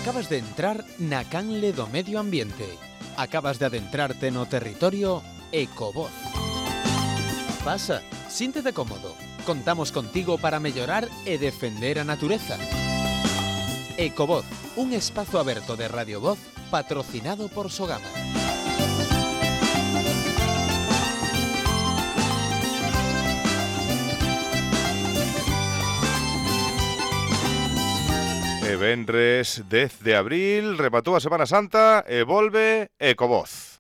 Acabas de entrar na canle do medio ambiente. Acabas de adentrarte no territorio Ecovoz. Pasa, síntete cómodo. Contamos contigo para mellorar e defender a natureza. Ecovoz, un espazo aberto de Radio Voz patrocinado por Sogama. E venres 10 de abril, rematou a Semana Santa e volve Ecovoz.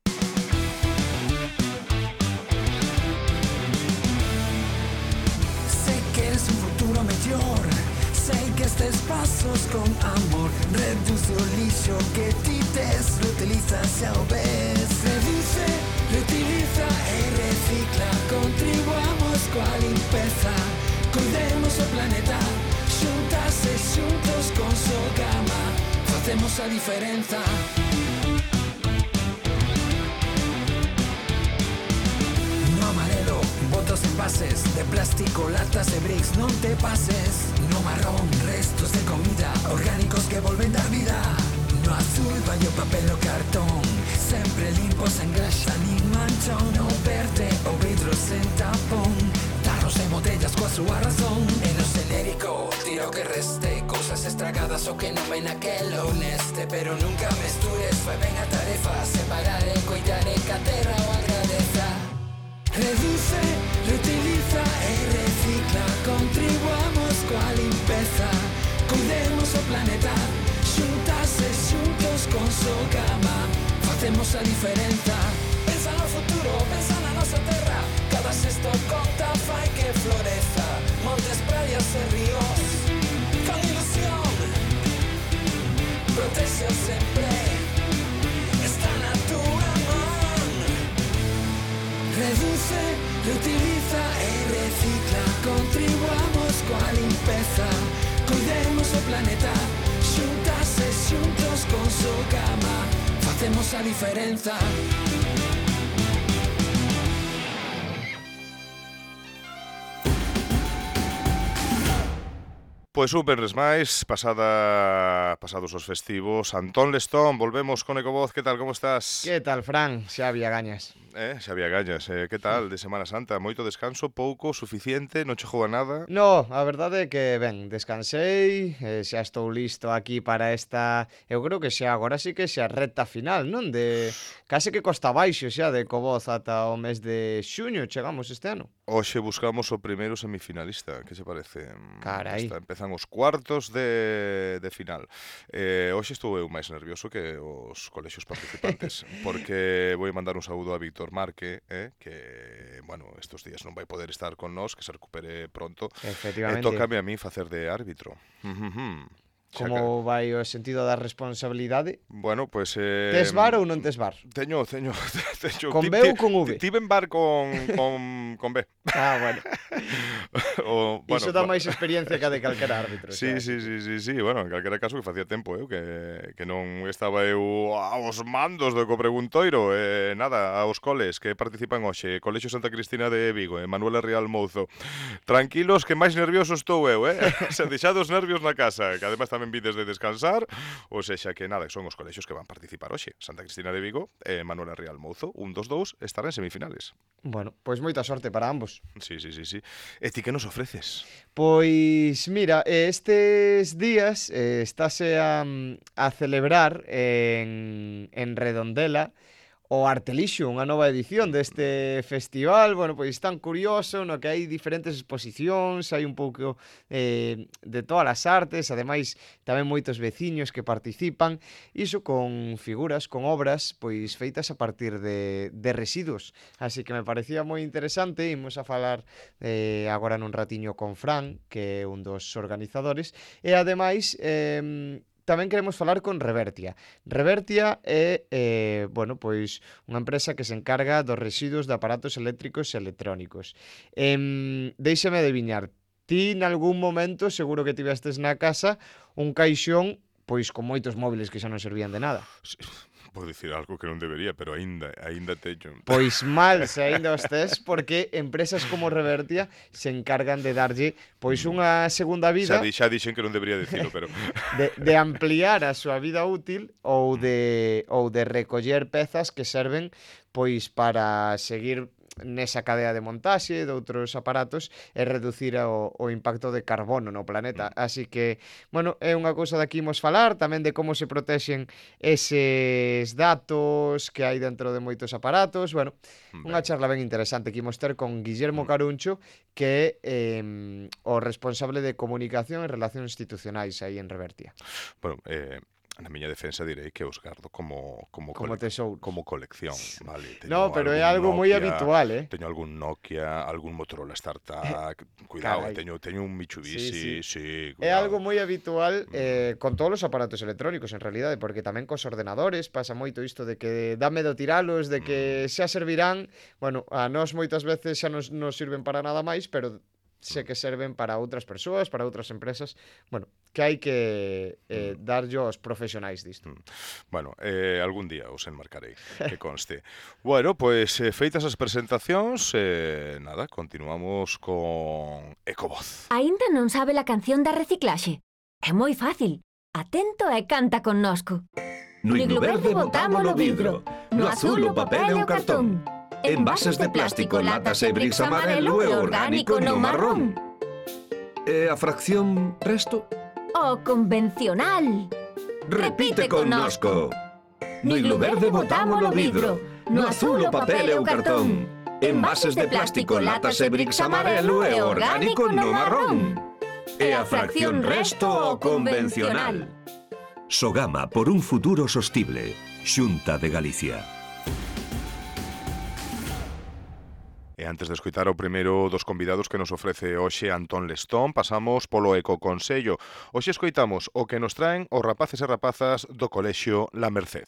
Sé que es un futuro mellor, sei que estes pasos con amor reduce o lixo que ti tes, reutiliza xa o ves. Reduce, reutiliza e recicla, contribuamos coa limpeza, cuidemos o planeta. Xuntas e xuntos con Sogama facemos a diferenza. No amarelo, botos envases de plástico, latas e bricks, non te pases. No marrón, restos de comida orgánicos que volven dar vida. No azul, vai o papel o cartón, sempre limpo, sen graxa nin manchón. No verde, o vidro sen tapón, tarros e botellas coa súa razón. E no xenérico, tiro que reste, cousas estragadas o que non ven aquel ou neste. Pero nunca mestures, fai ben a tarefa, separar e coidar e ca terra o agradeza. Reduce, reutiliza e recicla, contribuamos coa limpeza, cuidemos o planeta, xuntas e xuntos con Sogama facemos a diferenza. Pensa no futuro, pensa na nosa terra, cada xesto conta, fai que floreza, montes, praias e ríos, con ilusión, protexo sempre, está na túa man. Reduce, reutiliza e recicla, contribuamos coa limpeza, cuidemos o planeta, xuntas e xuntos con Sogama facemos a diferenza. Pois un venres máis, pasados os festivos. Antón Lestón, volvemos con Ecovoz. Que tal, como estás? Que tal, Fran? Xa había gañas. Xa había gañas. Que tal de Semana Santa? Moito descanso, pouco, suficiente, non chegou a nada? No, a verdade é que, ben, descansei, xa estou listo aquí para esta, eu creo que xa agora sí que xa recta final, non? De case que costa baixo xa de Ecovoz ata o mes de xuño chegamos este ano. Hoxe buscamos o primeiro semifinalista, que se parece? Carai. Empezan os cuartos de final. Hoxe estou eu máis nervioso que os colexios participantes, porque vou mandar un saúdo a Víctor Marque, que, bueno, estes días non vai poder estar con nós, que se recupere pronto. Efectivamente. Tócame a mí facer de árbitro. Como vai o sentido da responsabilidade? Bueno, pois... Tes bar ou non tes bar? Teño. Con B ou con V? Tiven bar con B. Ah, bueno. Iso dá máis experiencia que a de calquera árbitro. Sí. Bueno, en calquera caso que facía tempo que non estaba eu aos mandos do Copreguntoiro. Nada, aos coles que participan hoxe, Colexio Santa Cristina de Vigo, Manuela Real Mouzo. Tranquilos, que máis nervioso estou eu, Se deixados nervios na casa, que ademais tamén vides de descansar, ou sexa que nada, son os colexios que van participar hoxe. Santa Cristina de Vigo e Manuela Real Mouzo, un dos dous estarán en semifinales. Bueno, pois moita sorte para ambos. Sí. E ti que nos ofreces? Pois mira, estes días estáse a celebrar en Redondela o Artelixo, unha nova edición deste festival, bueno, pois tan curioso, no que hai diferentes exposicións, hai un pouco de todas as artes, ademais tamén moitos veciños que participan, iso con figuras, con obras, pois feitas a partir de residuos, así que me parecía moi interesante. Imos a falar agora nun ratiño con Fran, que é un dos organizadores, e ademais tamén queremos falar con Revertia. Revertia é, bueno, pois unha empresa que se encarga dos residuos de aparatos eléctricos e electrónicos. Déixame adiviñar, ti nalgún momento seguro que tivestes na casa un caixón pois con moitos móviles que xa non servían de nada. Sí, vou dicir algo que non debería, pero aínda teño. Pois mal se aínda os tes, porque empresas como Revertia se encargan de darlle pois unha segunda vida, Xa dixen que non debería dicilo, pero de ampliar a súa vida útil ou de recoller pezas que serven pois para seguir nesa cadea de montaxe de outros aparatos e reducir o impacto de carbono no planeta. Así que, bueno, é unha cousa de aquí imos falar, tamén de como se protexen eses datos que hai dentro de moitos aparatos. Bueno, unha charla ben interesante que imos ter con Guillermo Caruncho, que é o responsable de comunicación e relacións institucionais aí en Revertia. bueno, na miña defensa direi que os gardo como tesouro. como colección, vale? No, pero é algo moi habitual, Teño algún Nokia, algún Motorola StarTAC, cuidado, Carai. teño un Mitsubishi, sí, É cuidado. algo moi habitual con todos os aparatos electrónicos, en realidade, porque tamén cos ordenadores pasa moito isto de que dá medo tiralos, de que xa servirán, bueno, a nós moitas veces xa nos sirven para nada máis, pero sé que serven para outras persoas, para outras empresas, bueno, que hai que darlle aos profesionais disto. Bueno, algún día os enmarcarei, que conste. Bueno, pois feitas as presentacións, nada, continuamos con Ecovoz. Aínda non sabe la canción da reciclaxe? É moi fácil. Atento e canta connosco. No iglo verde botámolo vidro, no azul o papel e o cartón. Envases de plástico, latas e bricks amarelo e orgánico no marrón. E a fracción resto? O convencional. Repite connosco. No iglo verde botámolo vidro, no azul o papel e o cartón. Envases de plástico, latas e bricks amarelo e orgánico no marrón. E a fracción resto o convencional. Sogama por un futuro sostible. Xunta de Galicia. E antes de escoitar o primeiro dos convidados que nos ofrece hoxe Antón Lestón, pasamos polo Ecoconsello. Hoxe escoitamos o que nos traen os rapaces e rapazas do colexio La Merced.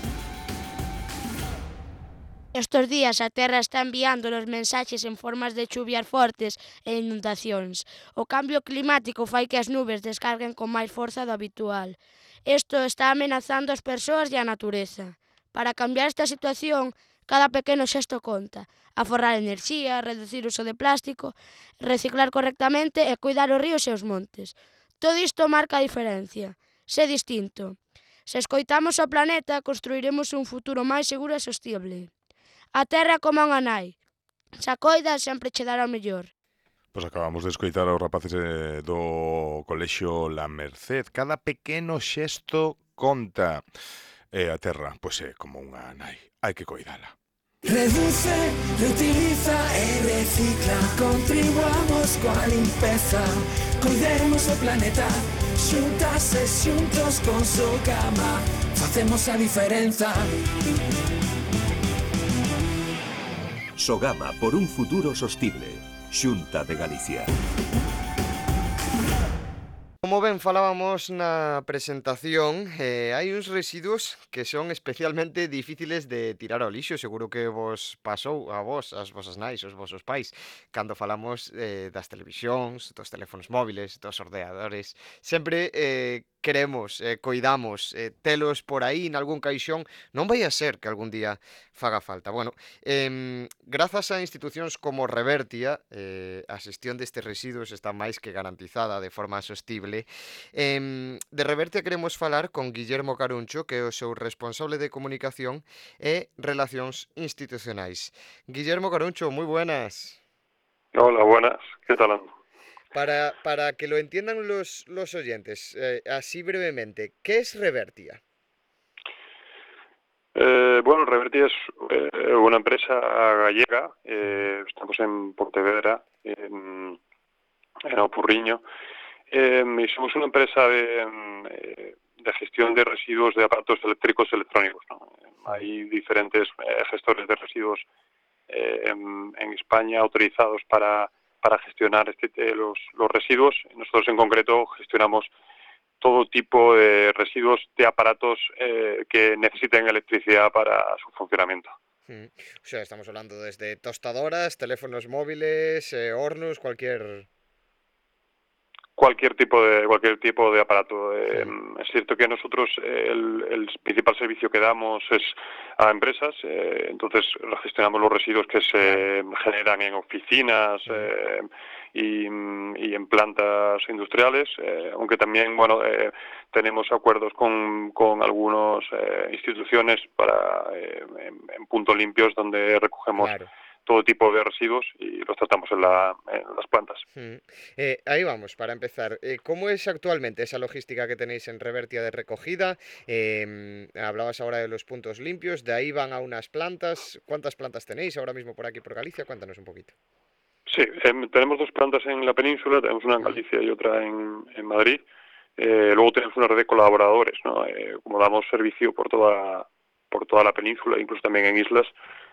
Estos días a Terra está enviando os mensaxes en formas de chuvias fortes e inundacións. O cambio climático fai que as nubes descarguen con máis forza do habitual. Isto está amenazando as persoas e a natureza. Para cambiar esta situación, cada pequeno xesto conta. Aforrar enerxía, reducir o uso de plástico, reciclar correctamente e cuidar os ríos e os montes. Todo isto marca a diferencia. Sé distinto. Se escoitamos o planeta, construiremos un futuro máis seguro e sostible. A Terra como unha nai. Se a coida, sempre che dará o mellor. Pois acabamos de escoitar aos rapaces do colexio La Merced. Cada pequeno xesto conta. E a Terra, pois é como unha nai. Hai que coidala. Reduce, reutiliza e recicla. Contribuamos coa limpeza. Cuidemos o planeta. Xuntas e xuntos con Sogama facemos a diferenza. Sogama por un futuro sostible. Xunta de Galicia. Como ben falábamos na presentación, hai uns residuos que son especialmente difíciles de tirar ao lixo. Seguro que vos pasou a vos, as vosas nais, os vosos pais, cando falamos das televisións, dos teléfonos móviles, dos ordenadores. Sempre queremos, coidamos, telos por aí nalgún caixón. Non vai a ser que algún día faga falta. Bueno, grazas a institucións como Revertia, a xestión destes residuos está máis que garantizada de forma sostible. De Revertia queremos falar con Guillermo Caruncho, que é o seu responsable de comunicación e relacións institucionais. Guillermo Caruncho, moi buenas. Hola, buenas. ¿Qué tal ando? Para que lo entiendan los oyentes, así brevemente, ¿qué es Revertia? Bueno, Revertia es una empresa gallega. Estamos en Pontevedra, en Opurriño. Y somos una empresa de gestión de residuos de aparatos eléctricos y electrónicos, ¿no? Hay diferentes gestores de residuos en España autorizados para gestionar los residuos. Nosotros en concreto gestionamos todo tipo de residuos de aparatos que necesiten electricidad para su funcionamiento. O sea, estamos hablando desde tostadoras, teléfonos móviles, hornos, cualquier... cualquier tipo de aparato. Es cierto que nosotros el principal servicio que damos es a empresas, entonces gestionamos los residuos que se generan en oficinas y en plantas industriales, aunque también tenemos acuerdos con algunas instituciones para en puntos limpios donde recogemos todo tipo de residuos y los tratamos en las plantas. Ahí vamos, para empezar. ¿Cómo es actualmente esa logística que tenéis en Revertia de recogida? Hablabas ahora de los puntos limpios, de ahí van a unas plantas. ¿Cuántas plantas tenéis ahora mismo por aquí, por Galicia? Cuéntanos un poquito. Sí, tenemos 2 plantas en la península, tenemos una en Galicia y otra en Madrid. Luego tenemos una red de colaboradores, ¿no? Como damos servicio por toda la península, incluso también en islas,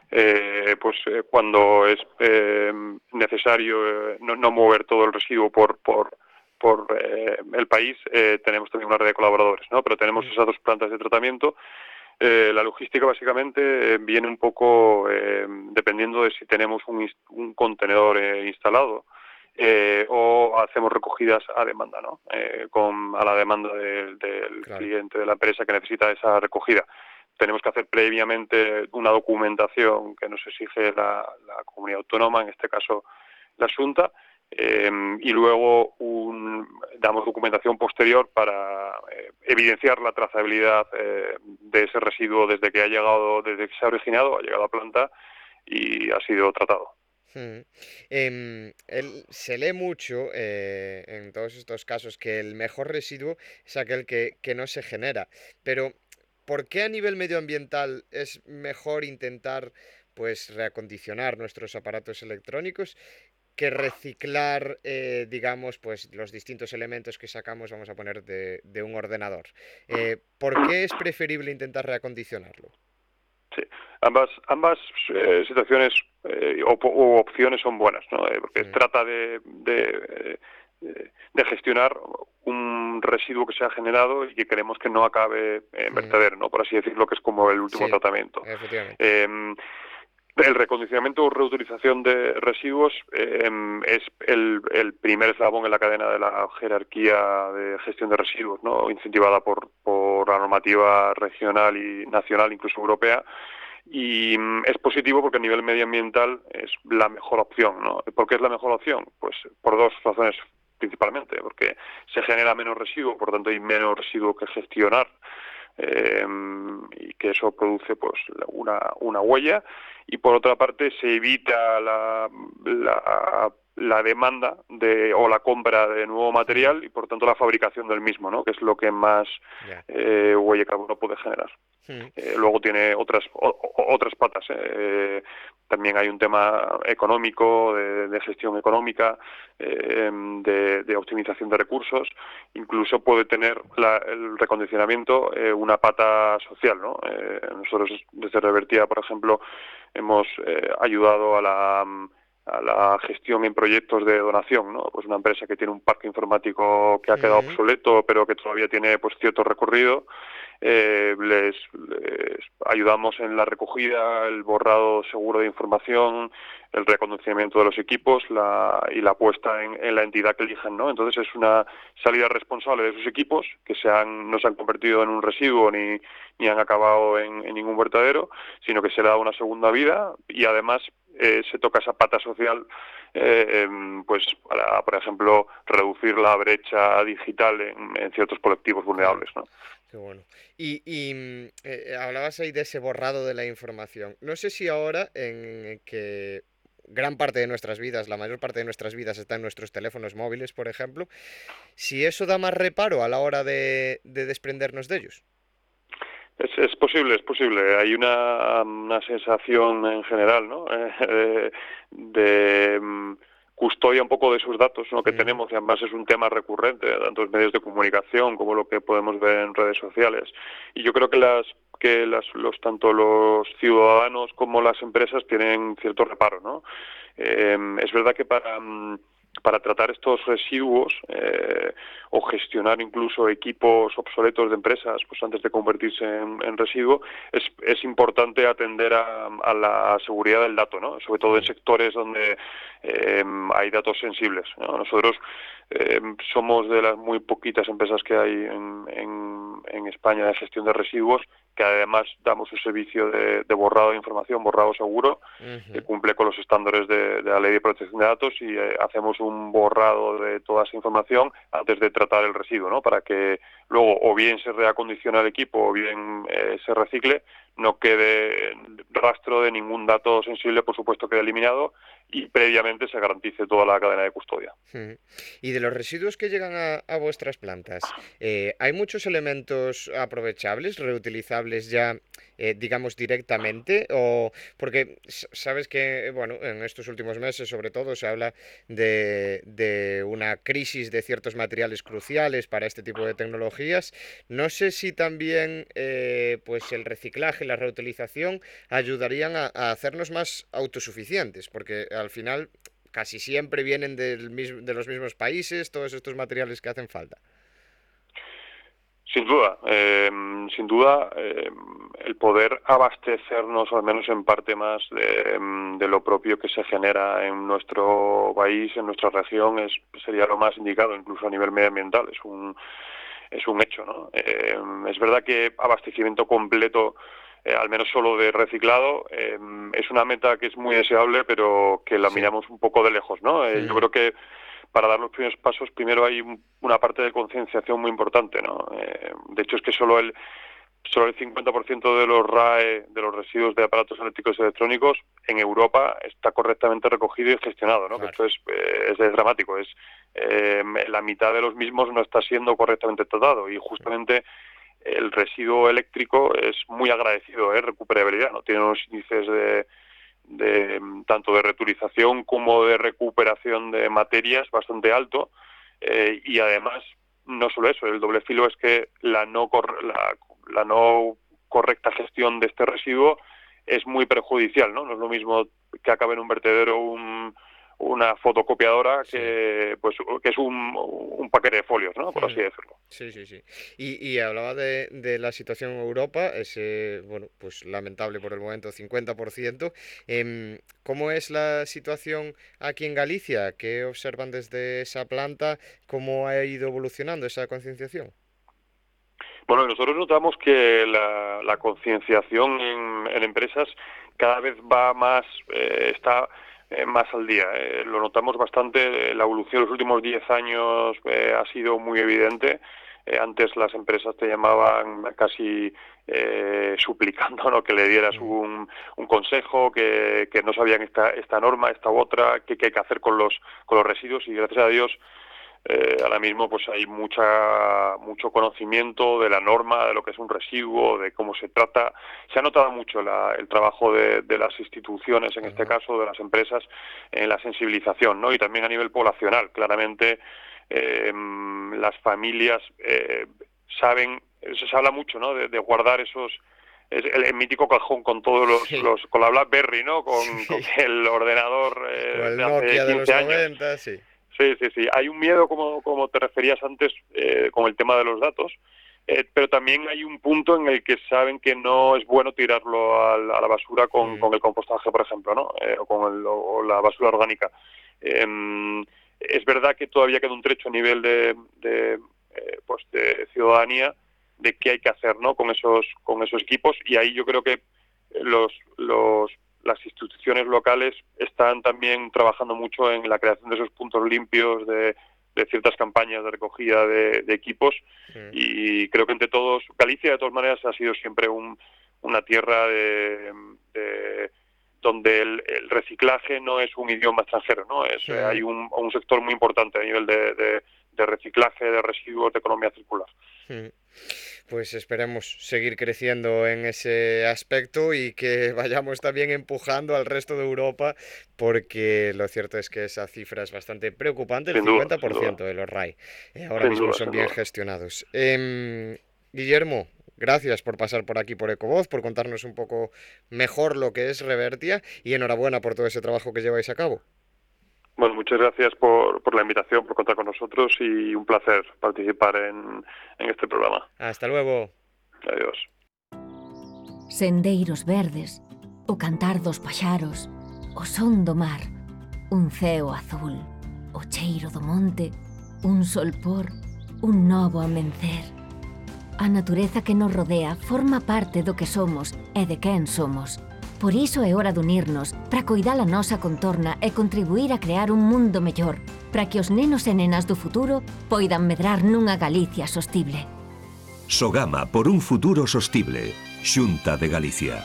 cuando es necesario no mover todo el residuo por el país, tenemos también una red de colaboradores, ¿no? Pero tenemos esas 2 plantas de tratamiento. La logística básicamente viene un poco dependiendo de si tenemos un contenedor instalado o hacemos recogidas a demanda, ¿no? A la demanda del cliente de la empresa que necesita esa recogida. Tenemos que hacer previamente una documentación que nos exige la comunidad autónoma, en este caso la Xunta, y luego damos documentación posterior para evidenciar la trazabilidad de ese residuo desde que se ha originado, ha llegado a planta y ha sido tratado. Se lee mucho en todos estos casos que el mejor residuo es aquel que no se genera, pero ¿por qué a nivel medioambiental es mejor intentar reacondicionar nuestros aparatos electrónicos que reciclar, digamos, los distintos elementos que sacamos, vamos a poner, de un ordenador? ¿Por qué es preferible intentar reacondicionarlo? Sí, ambas situaciones o opciones son buenas, ¿no? Porque trata de gestionar un residuo que se ha generado y que queremos que no acabe en vertedero, ¿no? Por así decirlo, que es como el último tratamiento. El recondicionamiento o reutilización de residuos es el primer eslabón en la cadena de la jerarquía de gestión de residuos, ¿no? Incentivada por la normativa regional y nacional, incluso europea. Y es positivo porque a nivel medioambiental es la mejor opción, ¿no? ¿Por qué es la mejor opción? Pues por 2 razones principalmente, porque se genera menos residuo, por tanto hay menos residuo que gestionar, y que eso produce una huella, y por otra parte se evita la demanda o la compra de nuevo material y por tanto la fabricación del mismo, ¿no? Que es lo que más huella de carbono puede generar. Luego tiene otras patas. También hay un tema económico, de gestión económica, de optimización de recursos. Incluso puede tener el recondicionamiento una pata social, ¿no? Nosotros desde Revertia, por ejemplo, hemos ayudado a la gestión en proyectos de donación, ¿no? Pues una empresa que tiene un parque informático que ha quedado obsoleto, pero que todavía tiene cierto recorrido. Les ayudamos en la recogida, el borrado seguro de información, el reconocimiento de los equipos y la puesta en la entidad que elijan, ¿no? Entonces es una salida responsable de esos equipos que no se han convertido en un residuo ni han acabado en ningún vertedero, sino que se le da una segunda vida y además se toca esa pata social para, por ejemplo, reducir la brecha digital en ciertos colectivos vulnerables, ¿no? Qué bueno. Y hablabas ahí de ese borrado de la información. No sé si ahora, en que gran parte de nuestras vidas, la mayor parte de nuestras vidas está en nuestros teléfonos móviles, por ejemplo, si eso da más reparo a la hora de desprendernos de ellos. Es posible. Hay una sensación en general, ¿no? De custodia un poco de esos datos, ¿no? Que tenemos, y además es un tema recurrente tanto en medios de comunicación como lo que podemos ver en redes sociales. Y yo creo que tanto los ciudadanos como las empresas tienen cierto reparo, ¿no? Es verdad que para tratar estos residuos o gestionar incluso equipos obsoletos de empresas, pues antes de convertirse en residuo, es importante atender a la seguridad del dato, ¿no? Sobre todo en sectores donde hay datos sensibles, ¿no? Nosotros somos de las muy poquitas empresas que hay en España de gestión de residuos, que además damos un servicio de borrado de información, borrado seguro, que cumple con los estándares de la Ley de Protección de Datos, y hacemos un borrado de toda esa información antes de tratar el residuo, ¿no? Para que luego o bien se reacondicione el equipo o bien se recicle, no quede rastro de ningún dato sensible, por supuesto quede eliminado, y previamente se garantice toda la cadena de custodia. Y de los residuos que llegan a vuestras plantas, ¿hay muchos elementos aprovechables, reutilizables ya, digamos, directamente? O porque sabes que, bueno, en estos últimos meses sobre todo se habla de una crisis de ciertos materiales cruciales para este tipo de tecnologías. No sé si también pues el reciclaje, la reutilización ayudarían a hacernos más autosuficientes, porque al final casi siempre vienen de los mismos países todos estos materiales que hacen falta. Sin duda, el poder abastecernos, al menos en parte más, de lo propio que se genera en nuestro país, en nuestra región, sería lo más indicado, incluso a nivel medioambiental. Es un hecho, ¿no? Es verdad que abastecimiento completo, al menos solo de reciclado, es una meta que es muy deseable, pero que la miramos un poco de lejos, ¿no? Yo creo que para dar los primeros pasos, primero hay una parte de concienciación muy importante, ¿no? De hecho, es que solo el 50% de los RAE, de los residuos de aparatos eléctricos y electrónicos, en Europa está correctamente recogido y gestionado, ¿no? Claro. Que esto es dramático. La mitad de los mismos no está siendo correctamente tratado, y justamente el residuo eléctrico es muy agradecido, recuperabilidad, ¿no? Tiene unos índices de tanto de reutilización como de recuperación de materias bastante alto, y además no solo eso, el doble filo es que la no correcta gestión de este residuo es muy perjudicial, ¿no? No es lo mismo que acabe en un vertedero una fotocopiadora que es un paquete de folios, ¿no? Por así decirlo. Sí. Y hablaba de la situación en Europa, ese, bueno, pues lamentable por el momento 50%. ¿Cómo es la situación aquí en Galicia? ¿Qué observan desde esa planta? ¿Cómo ha ido evolucionando esa concienciación? Bueno, nosotros notamos que la concienciación en empresas cada vez va más, está más al día. Lo notamos bastante, la evolución de los últimos 10 años ha sido muy evidente. Antes las empresas te llamaban casi suplicando, ¿no? Que le dieras un consejo, que no sabían esta norma, esta otra, qué hay que hacer con los residuos, y gracias a Dios ahora mismo pues hay mucho conocimiento de la norma, de lo que es un residuo, de cómo se trata. Se ha notado mucho el trabajo de las instituciones, en este caso de las empresas, en la sensibilización, ¿no? Y también a nivel poblacional. Claramente las familias saben, se habla mucho, ¿no? De guardar el mítico cajón con todos con la BlackBerry, ¿no? Con el ordenador el de Nokia hace 15 de los años. 90, sí. Sí. Hay un miedo, como te referías antes, con el tema de los datos, pero también hay un punto en el que saben que no es bueno tirarlo a la basura con el compostaje, por ejemplo, ¿no? O la basura orgánica. Es verdad que todavía queda un trecho a nivel de ciudadanía de qué hay que hacer, ¿no? con esos equipos, y ahí yo creo que las instituciones locales están también trabajando mucho en la creación de esos puntos limpios, de ciertas campañas de recogida de equipos, y creo que entre todos, Galicia de todas maneras ha sido siempre una tierra donde el reciclaje no es un idioma extranjero, ¿no? Hay un sector muy importante a nivel de reciclaje de residuos, de economía circular. Pues esperemos seguir creciendo en ese aspecto y que vayamos también empujando al resto de Europa, porque lo cierto es que esa cifra es bastante preocupante, el 50% de los RAE ahora mismo son bien gestionados. Guillermo, gracias por pasar por aquí por Ecovoz, por contarnos un poco mejor lo que es Revertia, y enhorabuena por todo ese trabajo que lleváis a cabo. Bueno, muchas gracias por la invitación, por contar con nosotros y un placer participar en este programa. Hasta luego. Adiós. Sendeiros verdes, o cantar dos paxaros, o son do mar, un ceo azul, o cheiro do monte, un solpor, un novo amencer. A natureza que nos rodea forma parte do que somos e de quen somos. Por iso é hora de unirnos para coidar a nosa contorna e contribuir a crear un mundo mellor, para que os nenos e nenas do futuro poidan medrar nunha Galicia sostible. Sogama por un futuro sostible. Xunta de Galicia.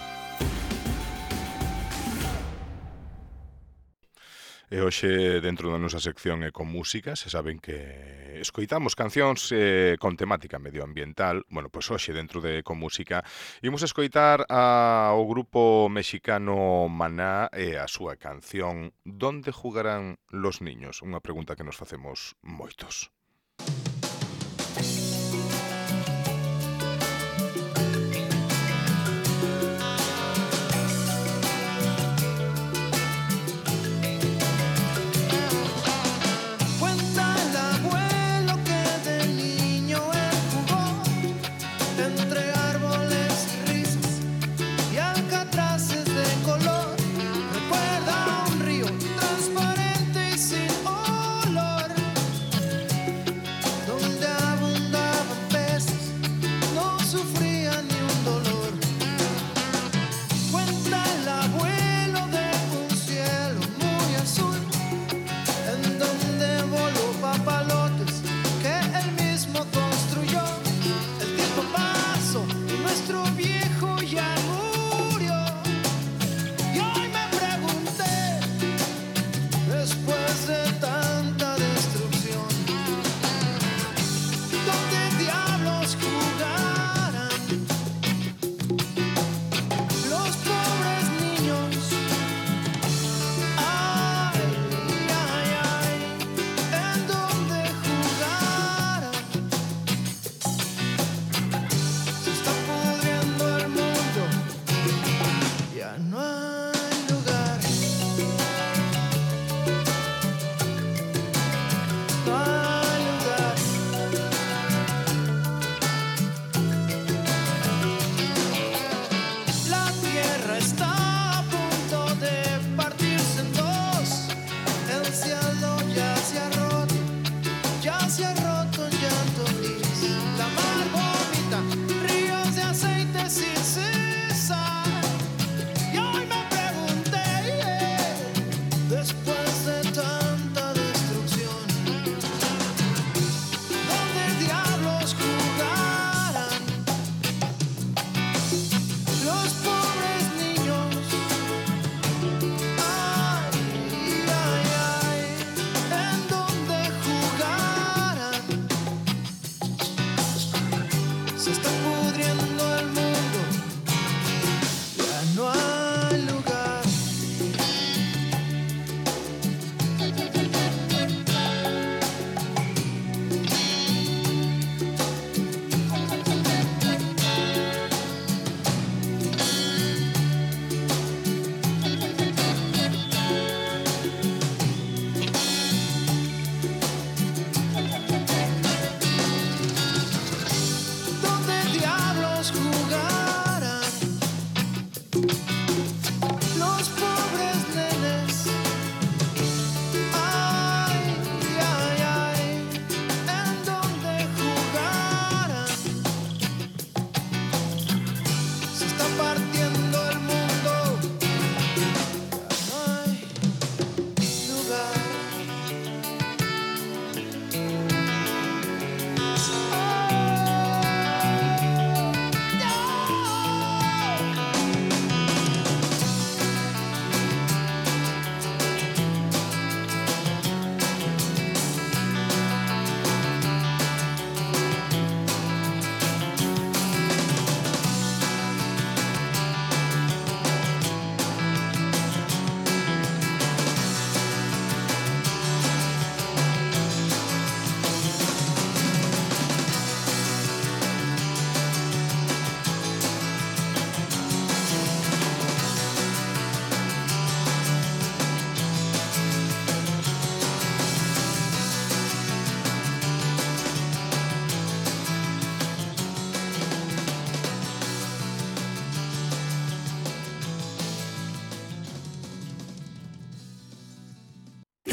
E hoxe, dentro da nosa sección Ecomúsica, se saben que escoitamos cancións con temática medioambiental. Bueno, pois hoxe, dentro de Ecomúsica, imos escoitar ao grupo mexicano Maná e a súa canción Donde jugarán los niños? Unha pregunta que nos facemos moitos.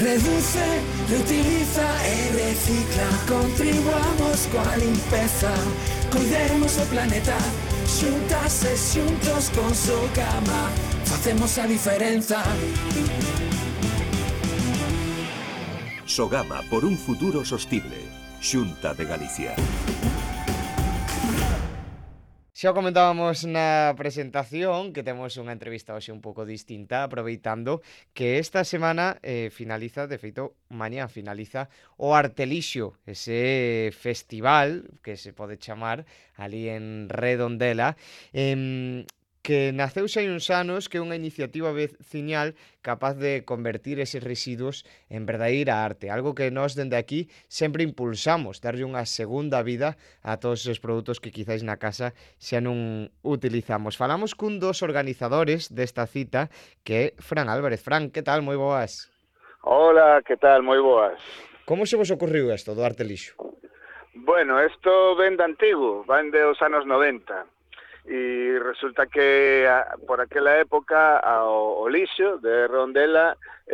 Reduce, reutiliza e recicla. Contribuamos coa limpeza, cuidemos o planeta. Xuntas e xuntos con Sogama facemos a diferenza. Sogama por un futuro sostible. Xunta de Galicia. Xa o comentábamos na presentación que temos unha entrevista hoxe un pouco distinta, aproveitando que esta semana finaliza, de feito, mañá finaliza o Artelixo, ese festival que se pode chamar ali en Redondela, que naceu xa hai uns anos, que é unha iniciativa veciñal capaz de convertir eses residuos en verdadeira arte, algo que nós dende aquí sempre impulsamos, darlle unha segunda vida a todos os produtos que quizáis na casa xa non utilizamos. Falamos cun dos organizadores desta cita, que é Fran Álvarez. Fran, que tal? Moi boas. Hola, que tal? Moi boas. Como se vos ocorriu isto do Artelixo? Bueno, isto ven de antigo, van de os anos 90. E resulta que por aquela época o lixo de Redondela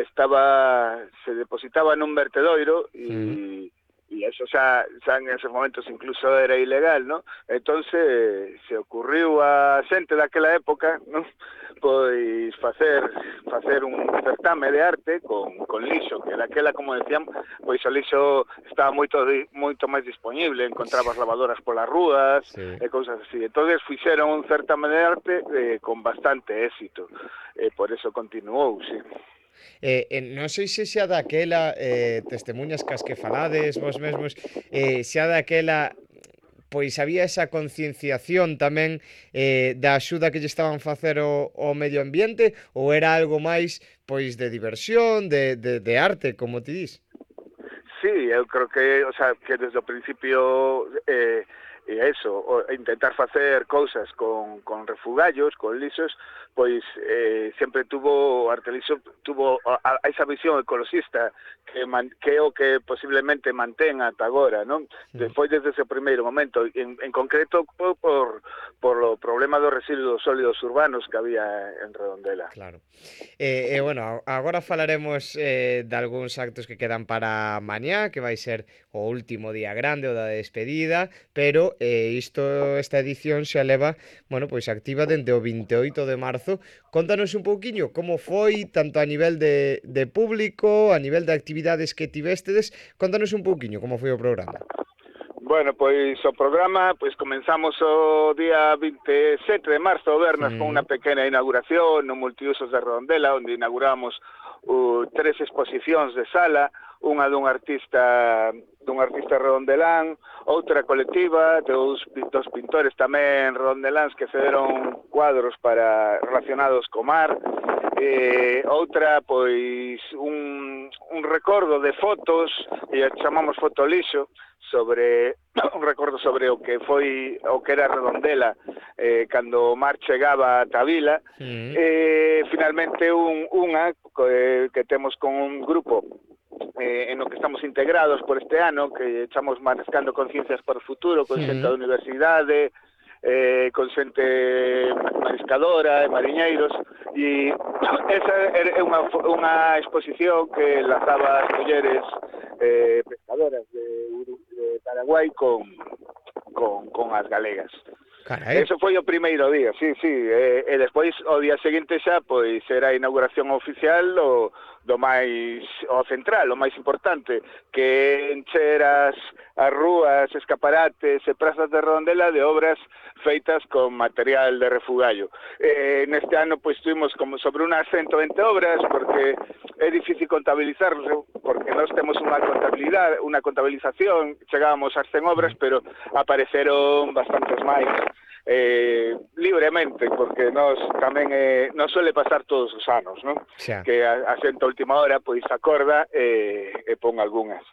se depositaba nun vertedoiro e eso xa en esos momentos incluso era ilegal, ¿no? Entonces se ocurriu a xente daquela época, ¿no? Pois facer un certame de arte con lixo, que daquela, como decían, pois o lixo estaba moito máis disponible, encontrabas lavadoras polas rúas, e cousas así. Entonces fixeron un certame de arte con bastante éxito, por eso continuou, sí. Non sei se xa daquela testemunhas cas que falades vos mesmos, xa daquela pois había esa concienciación tamén da axuda que lle estaban facer ao medio ambiente, ou era algo máis pois de diversión, de arte, como ti dis? Sí, eu creo que, o sea, que desde o principio intentar facer cousas con refugallos, con lixos, pois sempre Artelixo tuvo esa visión ecoloxista que é o que posiblemente mantén ata agora, non? Foi desde ese primeiro momento, en concreto por o problema dos residuos sólidos urbanos que había en Redondela. Claro. Bueno, agora falaremos de algúns actos que quedan para mañá, que vai ser o último día grande, o da despedida, pero esta edición xa leva, bueno, pois activa dende o 28 de marzo. Contanos un pouquiño como foi, tanto a nivel de público, a nivel de actividades que tivestedes. Contanos un pouquiño como foi o programa. Bueno, pois o programa, pois comenzamos o día 27 de marzo, o vernas, con unha pequena inauguración no Multiusos de Redondela, onde inauguramos 3 exposicións de sala, unha dun artista redondelán, outra colectiva, dos pintores tamén redondeláns que cederon cuadros relacionados co mar, outra, pois, un recordo de fotos, e chamamos fotolixo, un recordo sobre o que era Redondela cando o mar chegaba a Tavila. Finalmente unha que temos con un grupo en o que estamos integrados por este ano, que chamamos Mariscando Conciencias para o Futuro, con xente da universidade, con xente mariscadora e mariñeiros, e esa é unha exposición que lanzaba as mulleres pescadoras de Paraguai con as galegas. Carai. Eso foi o primeiro día, sí, e despois o día seguinte xa pois era a inauguración oficial do máis central, o máis importante, que encher as rúas, escaparates e prazas de Redondela de obras feitas con material de refugallo. Neste ano pois tuvimos como sobre unas 120 obras, porque é difícil contabilizarlo, porque nós temos unha contabilización, chegábamos ás 100 obras, pero apareceron bastantes máis libremente, porque nos tamén nos suele pasar todos os anos, non? Xa. Que a xente a última hora pois acorda e pon algunhas.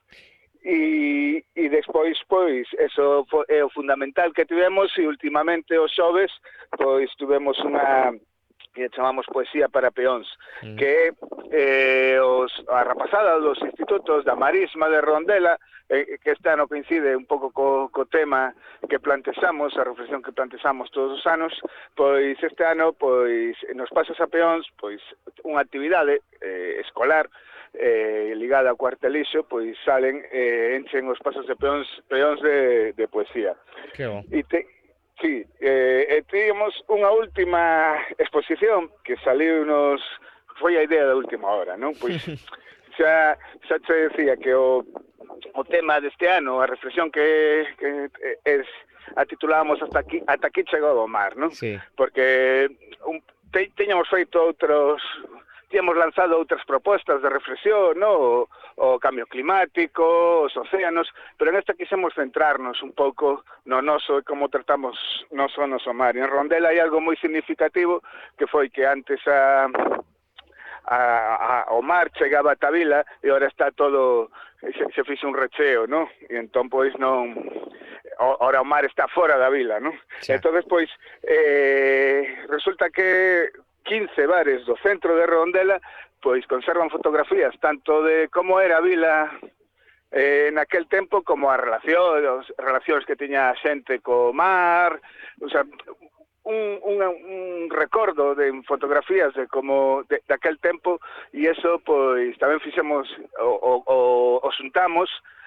E despois, pois, eso é o fundamental que tivemos, e últimamente os xoves, pois, tivemos unha que chamamos Poesía para Peóns, que é a rapazada dos institutos da Marisma de Redondela, que este ano coincide un pouco co tema que plantexamos, a reflexión que plantexamos todos os anos, pois este ano, pois, nos Pasos a Peóns, pois, unha actividade escolar ligada ao Cuartelixo, pois salen enchen os pasos de peóns de poesía. Que bo. Sí, tínhamos unha última exposición que saliu foi a idea da última hora, non? Pois xa te decía que o tema deste ano, a reflexión que a titulábamos ata aquí chegou o mar, non? Sí. Porque teñamos feito tíamos lanzado outras propostas de reflexión, no? O cambio climático, os océanos, pero nesta quixemos centrarnos un pouco no noso, como tratamos noso mar. E en Rondela hai algo moi significativo, que foi que antes o mar chegaba ata a vila e agora está todo, se fixe un recheo, no? E entón, pois, non... Ora o mar está fora da vila, non? Sí. Entón, pois, resulta que 15 bares do centro de Redondela pois conservan fotografías tanto de como era a vila naquel tempo como as relacións que tiña a xente co mar, o sea, un recordo de fotografías de como de aquel tempo, e eso pois tamén fixemos o xuntamos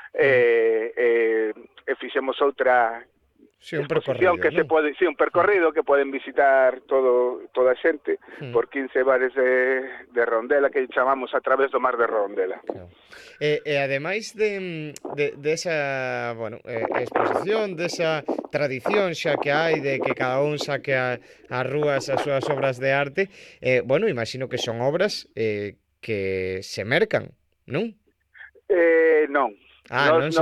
e fixemos outra un percorrido, que se pode, un percorrido que poden visitar toda a xente por 15 bares de Rondela que chamamos a través do mar de Rondela. Claro. E ademais de esa, exposición, desa tradición xa que hai de que cada un saque ás rúas as súas obras de arte, imagino que son obras que se mercan, non? Non. Vale.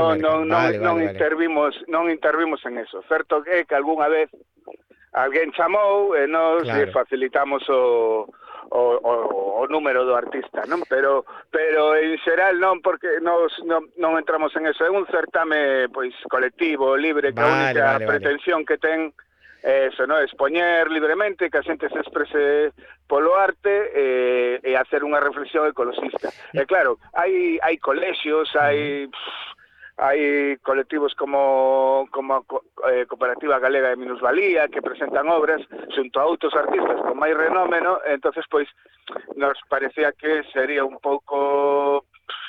Non intervimos en eso. Certo é que algunha vez alguén chamou e nos facilitamos o número do artista, non? Pero en xeral non, porque non entramos en eso. É un certame pois colectivo, libre, que a única pretensión que ten eso, non? Expoñer libremente, que a xente se exprese polo arte e hacer unha reflexión ecologista. E claro, hai colexios, hai colectivos como Cooperativa Galega de Minusvalía que presentan obras xunto a outros artistas con máis renome, ¿no? Entonces, pois, nos parecía que sería un pouco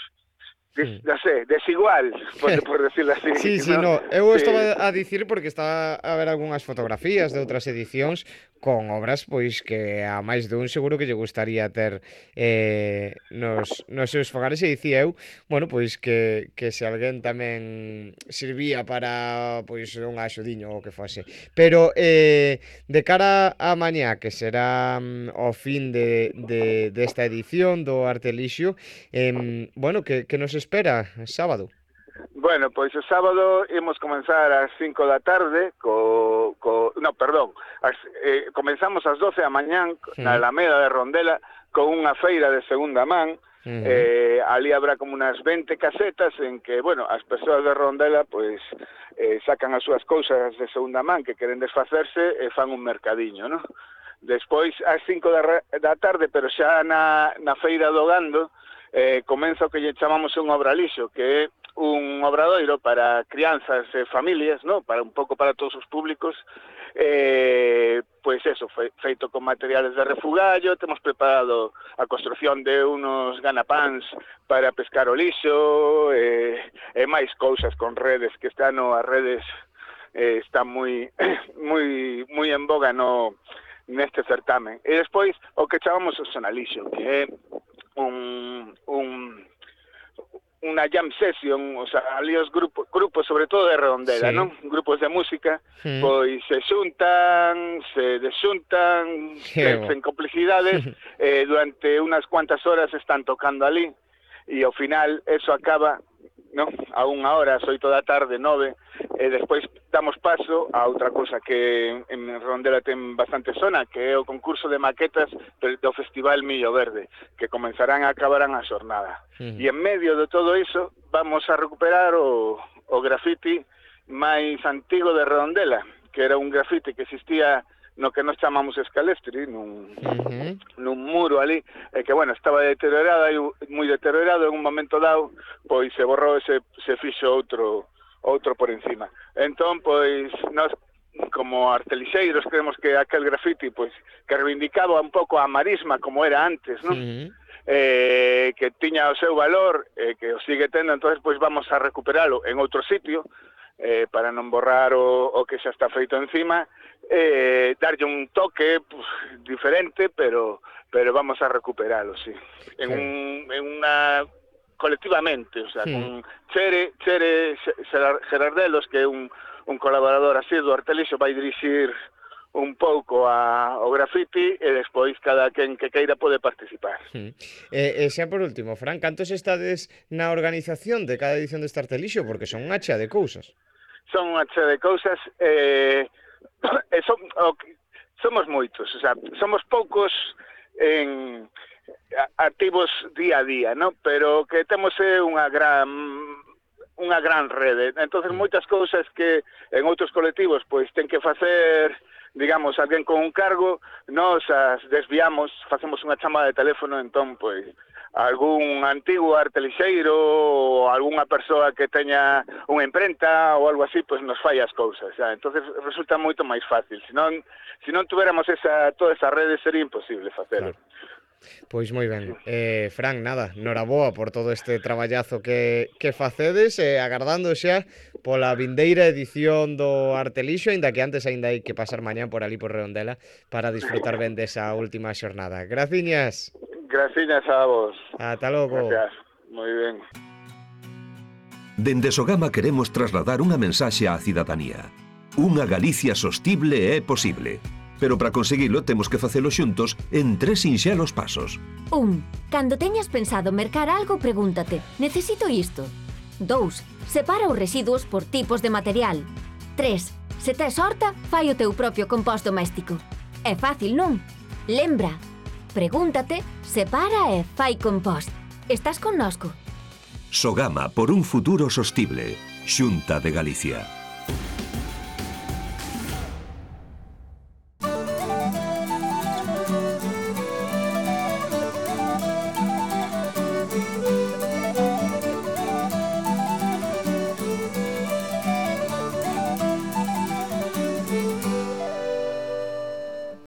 desigual, por decirlo así. Sí, no. Eu estaba a dicir porque estaba a ver algunhas fotografías de outras edicións con obras pois que a máis dun seguro que lle gustaría ter nos seus fogares, e dicía eu, pois que se alguén tamén servía para pois unha axudiño ou que fose. Pero de cara a mañá, que será o fin desta edición do Artelixio, que nos espera sábado? Bueno, pois o sábado imos comenzar ás 5 da tarde comenzamos ás 12 da mañán na Alameda de Rondela con unha feira de segunda man. Ali habrá como unas 20 casetas en que, as persoas de Rondela pois sacan as súas cousas de segunda man que queren desfacerse e fan un mercadiño, non? Despois, ás 5 da tarde, pero xa na feira do Gando, comeza o que lle chamamos un obralixo, que é un obradoiro para crianzas e familias, ¿no? Un pouco para todos os públicos, pois eso, feito con materiales de refugallo. Temos preparado a construción de unos ganapáns para pescar o lixo, e máis cousas con redes, que este ano as redes están moi en boga neste certamen. E despois o que chamamos o sonalixo, que é unha jam session, o sea, ali os grupos sobre todo de Redondela, non? Grupos de música, pois se xuntan, se desuntan, crecen complicidades, durante unas cuantas horas están tocando ali, e ao final eso acaba, non? A 1 hora, ás 8 da tarde, 9, e despois damos paso a outra cosa que en Redondela ten bastante zona, que é o concurso de maquetas do Festival Millo Verde, que comenzarán e acabarán a xornada. E en medio de todo iso vamos a recuperar o grafiti máis antigo de Redondela, que era un grafiti que existía no que nos chamamos Escalestri, nun muro ali, que, estaba deteriorado, moi deteriorado, en un momento dado, pois se borrou e se fixo outro por encima. Entón, pois, nós, como artelixeiros, creemos que aquel grafiti, pois, que reivindicaba un pouco a marisma como era antes, non? que tiña o seu valor, que o sigue tendo, entonces pois vamos a recuperalo en outro sitio, para non borrar o que xa está feito encima, darlle un toque diferente, pero vamos a recuperalo, sí. En unha colectivamente, o sea, con Chere Gerardelos, que é un colaborador así do Artelixo, vai dirixir un pouco o graffiti e despois cada quen que queira pode participar. Xa por último, Fran, cantos estades na organización de cada edición deste Artelixo? Porque son unha chea de cousas. Son unha chea de cousas, somos moitos, o sea, somos poucos activos día a día, ¿no? Pero que temos unha gran rede. Entonces moitas cousas que en outros colectivos pois ten que facer, digamos, alguén con un cargo, nós as desviamos, facemos unha chamada de teléfono, entón, pois, algún antigo artelixeiro ou algunha persoa que teña unha imprenta ou algo así, pois nos fai as cousas, xa. Entonces resulta moito máis fácil. Se non tuviéramos toda esa rede, sería imposible facelo. Claro. Pois moi ben. Fran, nada, noraboa por todo este traballazo que facedes, agardando xa pola vindeira edición do Artelixo, aínda que antes aínda hai que pasar mañán por ali por Redondela para disfrutar ben desa última xornada. Graciñas. Graciñas a vos. Ata logo. Gracias. Moi ben. Dende Sogama queremos trasladar unha mensaxe á cidadanía. Unha Galicia sostible é posible. Pero para conseguilo temos que facelo xuntos en 3 sinxelos pasos. 1. Cando teñas pensado mercar algo, pregúntate: necesito isto? 2. Separa os residuos por tipos de material. 3. Se tes horta, fai o teu propio compost doméstico. É fácil, non? Lembra, pregúntate, separa e fai compost. Estás connosco? Sogama por un futuro sostible. Xunta de Galicia.